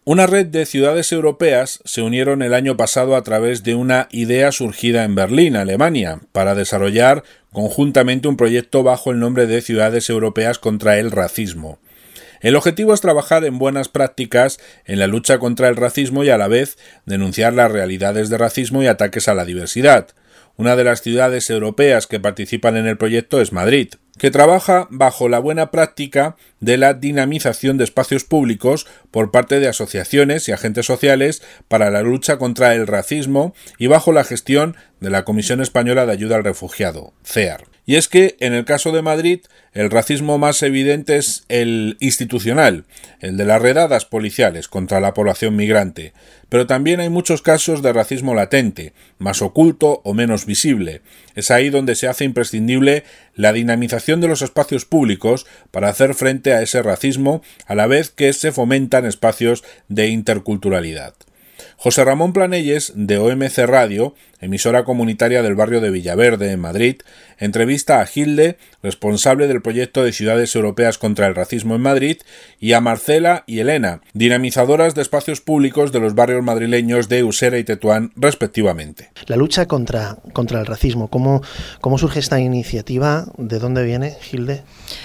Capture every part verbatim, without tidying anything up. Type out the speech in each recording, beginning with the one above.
Una red de ciudades europeas se unieron el año pasado a través de una idea surgida en Berlín, Alemania, para desarrollar conjuntamente un proyecto bajo el nombre de Ciudades Europeas contra el Racismo. El objetivo es trabajar en buenas prácticas en la lucha contra el racismo y a la vez denunciar las realidades de racismo y ataques a la diversidad. Una de las ciudades europeas que participan en el proyecto es Madrid, que trabaja bajo la buena práctica de la dinamización de espacios públicos por parte de asociaciones y agentes sociales para la lucha contra el racismo y bajo la gestión de la Comisión Española de Ayuda al Refugiado, C E A R. Y es que, en el caso de Madrid, el racismo más evidente es el institucional, el de las redadas policiales contra la población migrante, pero también hay muchos casos de racismo latente, más oculto o menos visible. Es ahí donde se hace imprescindible la dinamización de los espacios públicos para hacer frente a ese racismo, a la vez que se fomentan espacios de interculturalidad. José Ramón Planelles, de O M C Radio, emisora comunitaria del barrio de Villaverde, en Madrid, entrevista a Hilde, responsable del proyecto de Ciudades Europeas contra el Racismo en Madrid, y a Marcela y Elena, dinamizadoras de espacios públicos de los barrios madrileños de Usera y Tetuán, respectivamente. La lucha contra, contra el racismo, ¿cómo, cómo surge esta iniciativa? ¿De dónde viene, Hilde?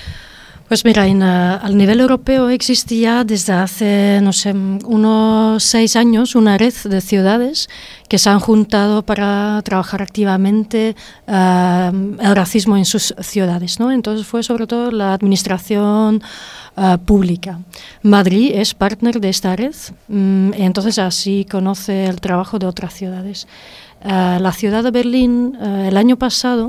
Pues mira, en, uh, al nivel europeo existía desde hace, no sé, unos seis años una red de ciudades que se han juntado para trabajar activamente uh, el racismo en sus ciudades, ¿no? Entonces fue sobre todo la administración uh, pública. Madrid es partner de esta red, um, entonces así conoce el trabajo de otras ciudades. Uh, la ciudad de Berlín uh, el año pasado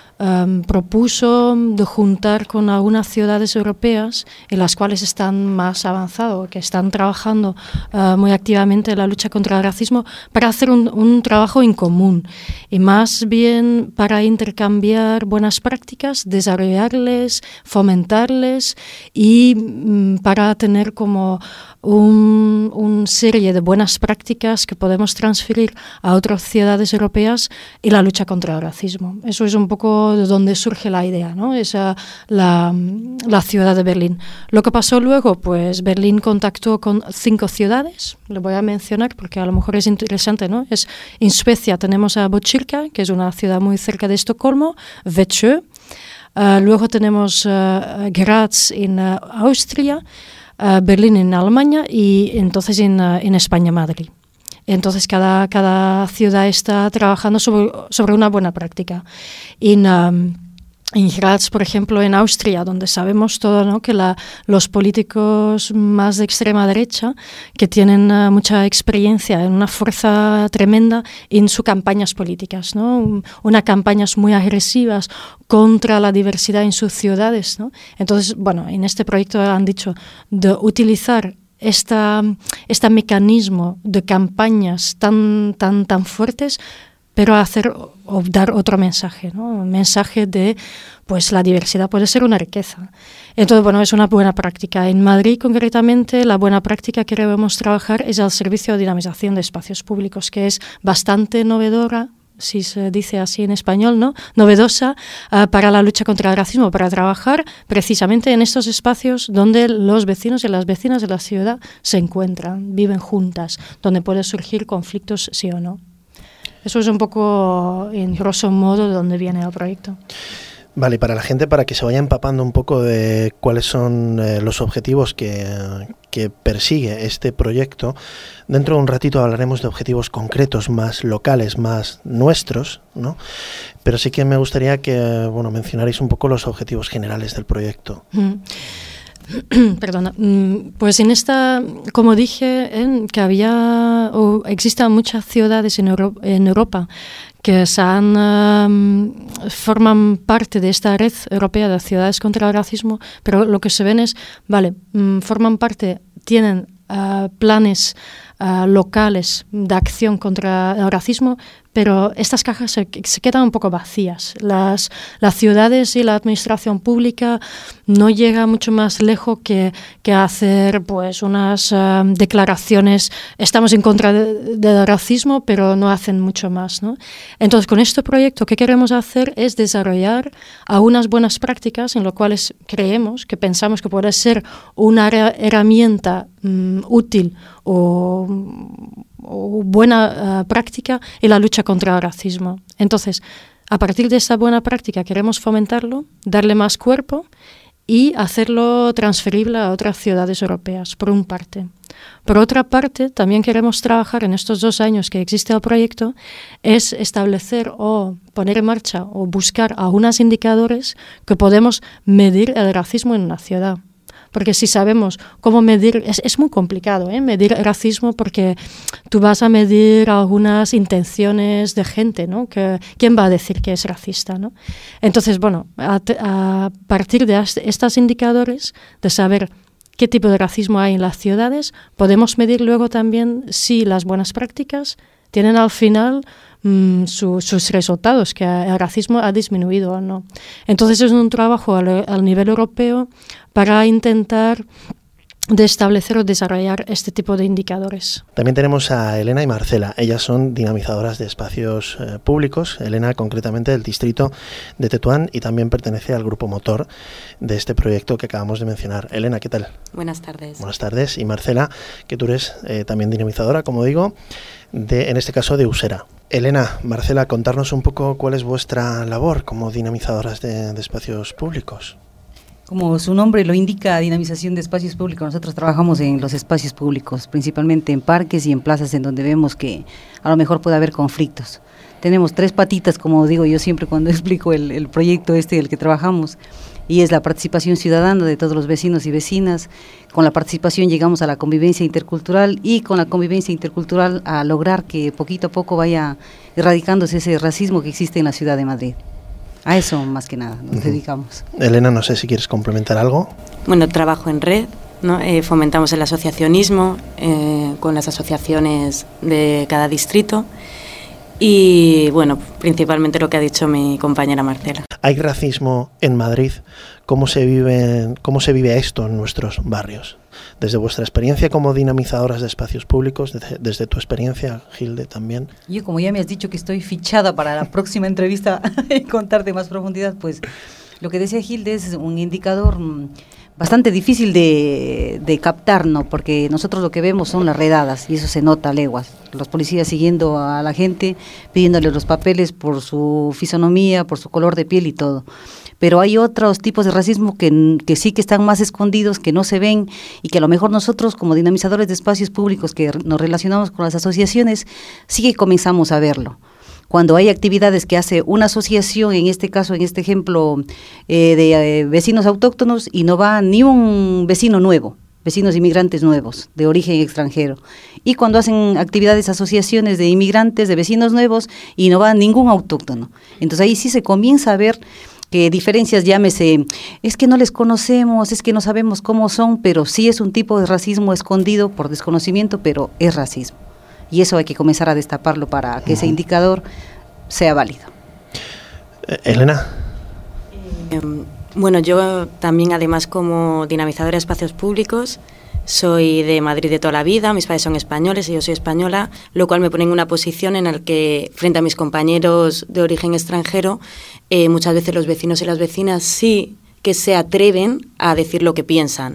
Um, propuso de juntar con algunas ciudades europeas en las cuales están más avanzados, que están trabajando uh, muy activamente en la lucha contra el racismo, para hacer un, un trabajo en común y más bien para intercambiar buenas prácticas, desarrollarles, fomentarles y um, para tener como un, un serie de buenas prácticas que podemos transferir a otras ciudades europeas y la lucha contra el racismo. Eso es un poco de donde surge la idea, ¿no? Esa la, la ciudad de Berlín. Lo que pasó luego, pues Berlín contactó con cinco ciudades, lo voy a mencionar porque a lo mejor es interesante, ¿no? Es, en Suecia tenemos a Botkyrka, que es una ciudad muy cerca de Estocolmo, Växjö, uh, luego tenemos uh, Graz en uh, Austria, Uh, Berlín en Alemania y entonces en, uh, en España, Madrid. Entonces cada, cada ciudad está trabajando sobre, sobre una buena práctica. En, um, en Graz, por ejemplo, en Austria, donde sabemos todo, ¿no? Que la, los políticos más de extrema derecha, que tienen uh, mucha experiencia, una fuerza tremenda en sus campañas políticas, ¿no? Unas campañas muy agresivas contra la diversidad en sus ciudades, ¿no? Entonces, bueno, en este proyecto han dicho de utilizar esta, este mecanismo de campañas tan, tan, tan fuertes, pero hacer o dar otro mensaje, ¿no? Un mensaje de, pues la diversidad puede ser una riqueza. Entonces, bueno, es una buena práctica. En Madrid, concretamente, la buena práctica que debemos trabajar es el servicio de dinamización de espacios públicos, que es bastante novedora, si se dice así en español, ¿no? Novedosa uh, para la lucha contra el racismo, para trabajar precisamente en estos espacios donde los vecinos y las vecinas de la ciudad se encuentran, viven juntas, donde pueden surgir conflictos sí o no. Eso es un poco, en grosso modo, de dónde viene el proyecto. Vale, para la gente, para que se vaya empapando un poco de cuáles son eh, los objetivos que, que persigue este proyecto, dentro de un ratito hablaremos de objetivos concretos, más locales, más nuestros, ¿no? Pero sí que me gustaría que, bueno, mencionarais un poco los objetivos generales del proyecto. Mm. Perdona, pues en esta, como dije, en que había o existen muchas ciudades en Europa, en Europa que se han, um, forman parte de esta red europea de ciudades contra el racismo, pero lo que se ven es, vale, um, forman parte, tienen uh, planes uh, locales de acción contra el racismo, pero estas cajas se, se quedan un poco vacías. Las, las ciudades y la administración pública no llega mucho más lejos que, que hacer pues unas uh, declaraciones, estamos en contra de, del racismo, pero no hacen mucho más, ¿no? Entonces, con este proyecto, ¿qué queremos hacer? Es desarrollar algunas buenas prácticas en las cuales creemos, que pensamos que puede ser una herramienta um, útil o, o buena uh, práctica en la lucha contra el racismo. Entonces, a partir de esta buena práctica queremos fomentarlo, darle más cuerpo y hacerlo transferible a otras ciudades europeas, por una parte. Por otra parte, también queremos trabajar en estos dos años que existe el proyecto, es establecer o poner en marcha o buscar algunos indicadores que podemos medir el racismo en una ciudad. Porque si sabemos cómo medir, es, es muy complicado, ¿eh? Medir racismo, porque tú vas a medir algunas intenciones de gente, ¿no? Que, ¿quién va a decir que es racista, ¿no? Entonces, bueno, a, a partir de estos indicadores, de saber qué tipo de racismo hay en las ciudades, podemos medir luego también si las buenas prácticas tienen al final mmm, su, sus resultados, que el racismo ha disminuido o no. Entonces es un trabajo al, al nivel europeo para intentar de establecer o desarrollar este tipo de indicadores. También tenemos a Elena y Marcela. Ellas son dinamizadoras de espacios eh, públicos. Elena, concretamente, del distrito de Tetuán, y también pertenece al grupo motor de este proyecto que acabamos de mencionar. Elena, ¿qué tal? Buenas tardes. Buenas tardes. Y Marcela, que tú eres eh, también dinamizadora, como digo, de, en este caso de Usera. Elena, Marcela, contarnos un poco cuál es vuestra labor como dinamizadoras de, de espacios públicos. Como su nombre lo indica, dinamización de espacios públicos, nosotros trabajamos en los espacios públicos, principalmente en parques y en plazas en donde vemos que a lo mejor puede haber conflictos. Tenemos tres patitas, como digo yo siempre cuando explico el, el proyecto este del que trabajamos, y es la participación ciudadana de todos los vecinos y vecinas. Con la participación llegamos a la convivencia intercultural, y con la convivencia intercultural a lograr que poquito a poco vaya erradicándose ese racismo que existe en la ciudad de Madrid. A eso más que nada nos uh-huh. dedicamos. Elena, no sé si quieres complementar algo. Bueno, trabajo en red, ¿no? Eh, fomentamos el asociacionismo eh, con las asociaciones de cada distrito y, bueno, principalmente lo que ha dicho mi compañera Marcela. ¿Hay racismo en Madrid? ¿Cómo se vive, cómo se vive esto en nuestros barrios? Desde vuestra experiencia como dinamizadoras de espacios públicos, desde, desde tu experiencia, Gilde, también. Yo, como ya me has dicho que estoy fichada para la próxima entrevista y contarte más profundidad, pues lo que decía Gilde es un indicador bastante difícil de, de captar, ¿no? Porque nosotros lo que vemos son las redadas, y eso se nota a leguas. Los policías siguiendo a la gente, pidiéndole los papeles por su fisonomía, por su color de piel y todo. Pero hay otros tipos de racismo que, que sí que están más escondidos, que no se ven, y que a lo mejor nosotros, como dinamizadores de espacios públicos que nos relacionamos con las asociaciones, sí que comenzamos a verlo. Cuando hay actividades que hace una asociación, en este caso, en este ejemplo, eh, de eh, vecinos autóctonos, y no va ni un vecino nuevo, vecinos inmigrantes nuevos, de origen extranjero. Y cuando hacen actividades, asociaciones de inmigrantes, de vecinos nuevos, y no va ningún autóctono. Entonces ahí sí se comienza a ver que diferencias, llámese, es que no les conocemos, es que no sabemos cómo son, pero sí es un tipo de racismo escondido por desconocimiento, pero es racismo. Y eso hay que comenzar a destaparlo para que uh-huh. ese indicador sea válido. Eh, Elena. Eh, bueno, yo también, además, como dinamizadora de espacios públicos, soy de Madrid de toda la vida, mis padres son españoles y yo soy española, lo cual me pone en una posición en la que, frente a mis compañeros de origen extranjero, eh, muchas veces los vecinos y las vecinas sí que se atreven a decir lo que piensan.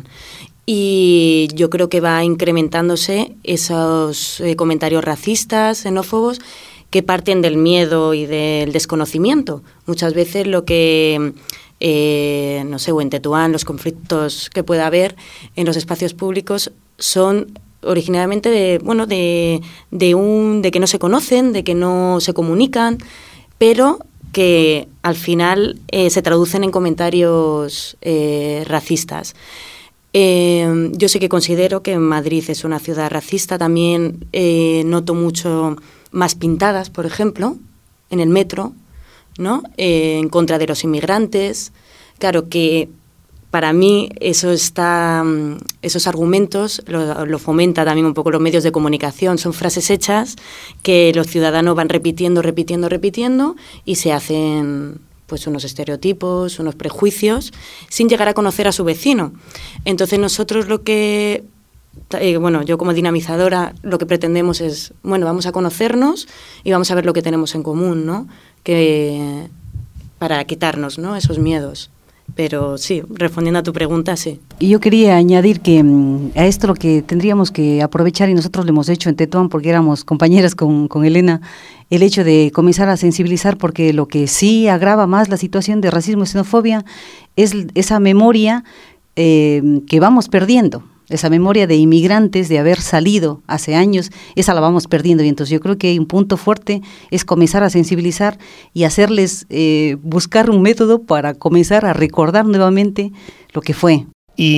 Y yo creo que va incrementándose esos eh, comentarios racistas, xenófobos, que parten del miedo y del desconocimiento. Muchas veces lo que, eh, no sé, o en Tetuán, los conflictos que pueda haber en los espacios públicos son originariamente de, bueno, de, de, un, de que no se conocen, de que no se comunican, pero que al final eh, se traducen en comentarios eh, racistas. Eh, yo sí que considero que Madrid es una ciudad racista. También eh, noto mucho más pintadas, por ejemplo, en el metro, ¿no? Eh, en contra de los inmigrantes. Claro que para mí eso está, esos argumentos lo, lo fomenta también un poco los medios de comunicación. Son frases hechas que los ciudadanos van repitiendo, repitiendo, repitiendo y se hacen pues unos estereotipos, unos prejuicios, sin llegar a conocer a su vecino. Entonces nosotros lo que, eh, bueno, yo como dinamizadora lo que pretendemos es, bueno, vamos a conocernos y vamos a ver lo que tenemos en común, ¿no? Que, para quitarnos, ¿no?, esos miedos. Pero sí, respondiendo a tu pregunta, sí. Y yo quería añadir que um, a esto lo que tendríamos que aprovechar, y nosotros lo hemos hecho en Tetuán porque éramos compañeras con, con Elena, el hecho de comenzar a sensibilizar, porque lo que sí agrava más la situación de racismo y xenofobia es esa memoria eh, que vamos perdiendo. Esa memoria de inmigrantes, de haber salido hace años, esa la vamos perdiendo. Y entonces yo creo que un punto fuerte es comenzar a sensibilizar y hacerles eh, buscar un método para comenzar a recordar nuevamente lo que fue.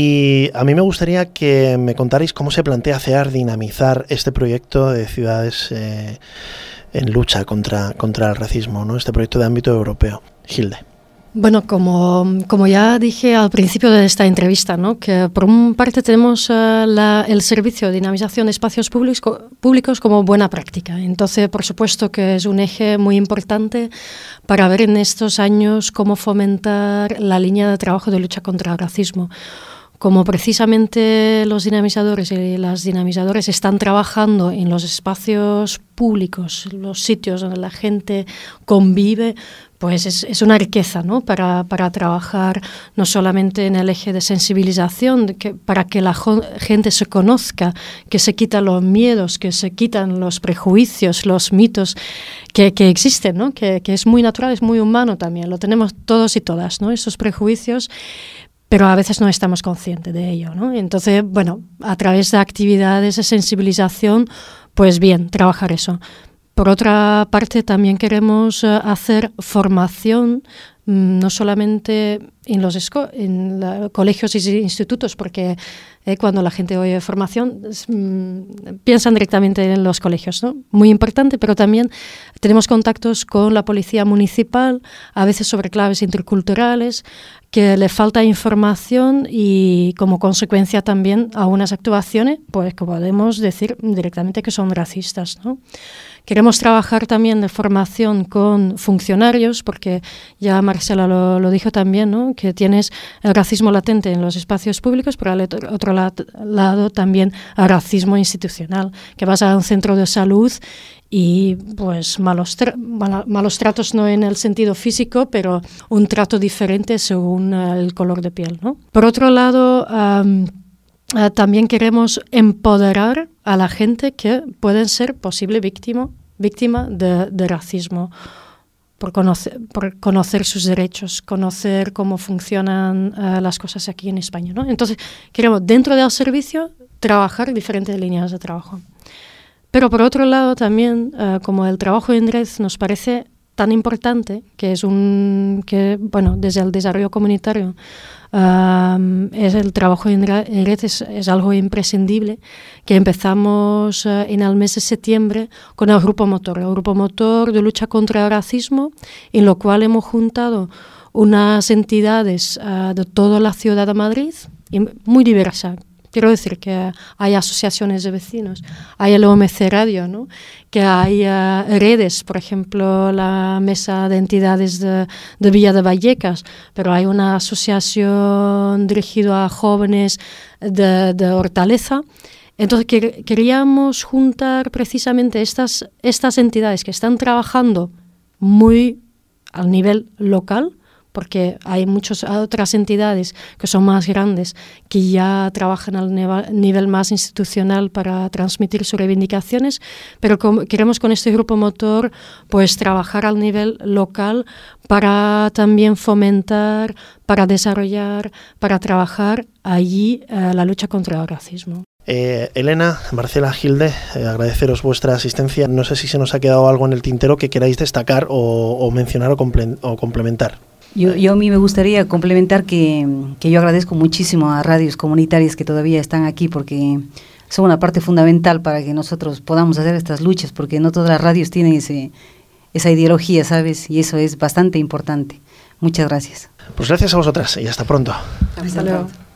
Y a mí me gustaría que me contarais cómo se plantea CEAR dinamizar este proyecto de ciudades eh, en lucha contra, contra el racismo, ¿no? Este proyecto de ámbito europeo. Hilde. Bueno, como, como ya dije al principio de esta entrevista, ¿no?, que por una parte tenemos uh, la, el servicio de dinamización de espacios públicos, públicos como buena práctica. Entonces, por supuesto que es un eje muy importante para ver en estos años cómo fomentar la línea de trabajo de lucha contra el racismo. Como precisamente los dinamizadores y las dinamizadoras están trabajando en los espacios públicos, los sitios donde la gente convive, pues es, es una riqueza, ¿no?, para, para trabajar no solamente en el eje de sensibilización, de que, para que la jo- gente se conozca, que se quitan los miedos, que se quitan los prejuicios, los mitos que, que existen, ¿no?, que, que es muy natural, es muy humano también, lo tenemos todos y todas, ¿no?, esos prejuicios, pero a veces no estamos conscientes de ello, ¿no? Entonces, bueno, a través de actividades de sensibilización, pues bien, trabajar eso. Por otra parte, también queremos uh, hacer formación, mmm, no solamente en los esco- en la, colegios y institutos, porque eh, cuando la gente oye formación, mmm, piensan directamente en los colegios, ¿no? Muy importante, pero también tenemos contactos con la policía municipal, a veces sobre claves interculturales, que le falta información y como consecuencia también algunas actuaciones, pues que podemos decir directamente que son racistas, ¿no? Queremos trabajar también de formación con funcionarios, porque ya Marcela lo, lo dijo también, ¿no?, que tienes el racismo latente en los espacios públicos, pero al otro la, lado también el racismo institucional, que vas a un centro de salud y pues malos, tra- mal, malos tratos no en el sentido físico, pero un trato diferente según el color de piel, ¿no? Por otro lado, um, uh, también queremos empoderar a la gente que pueden ser posible víctima, víctima de, de racismo, por conocer, por conocer sus derechos, conocer cómo funcionan uh, las cosas aquí en España, ¿no? Entonces, queremos dentro del servicio trabajar diferentes líneas de trabajo. Pero por otro lado también, uh, como el trabajo en red nos parece tan importante, que es un, que bueno, desde el desarrollo comunitario, uh, es el trabajo en red, es, es algo imprescindible, que empezamos uh, en el mes de septiembre con el Grupo Motor, el Grupo Motor de lucha contra el racismo, en lo cual hemos juntado unas entidades uh, de toda la ciudad de Madrid, muy diversas. Quiero decir que hay asociaciones de vecinos, hay el O M C Radio, ¿no?, que hay uh, redes, por ejemplo, la Mesa de Entidades de, de Villa de Vallecas, pero hay una asociación dirigida a jóvenes de, de Hortaleza. Entonces quer, queríamos juntar precisamente estas, estas entidades que están trabajando muy al nivel local, porque hay muchas otras entidades que son más grandes, que ya trabajan al nivel más institucional para transmitir sus reivindicaciones, pero como queremos con este grupo motor pues trabajar al nivel local para también fomentar, para desarrollar, para trabajar allí eh, la lucha contra el racismo. Eh, Elena, Marcela, Hilde, eh, agradeceros vuestra asistencia. No sé si se nos ha quedado algo en el tintero que queráis destacar o, o mencionar o, comple- o complementar. Yo, yo a mí me gustaría complementar que, que yo agradezco muchísimo a radios comunitarias que todavía están aquí, porque son una parte fundamental para que nosotros podamos hacer estas luchas, porque no todas las radios tienen ese, esa ideología, ¿sabes? Y eso es bastante importante. Muchas gracias. Pues gracias a vosotras y hasta pronto. Hasta luego.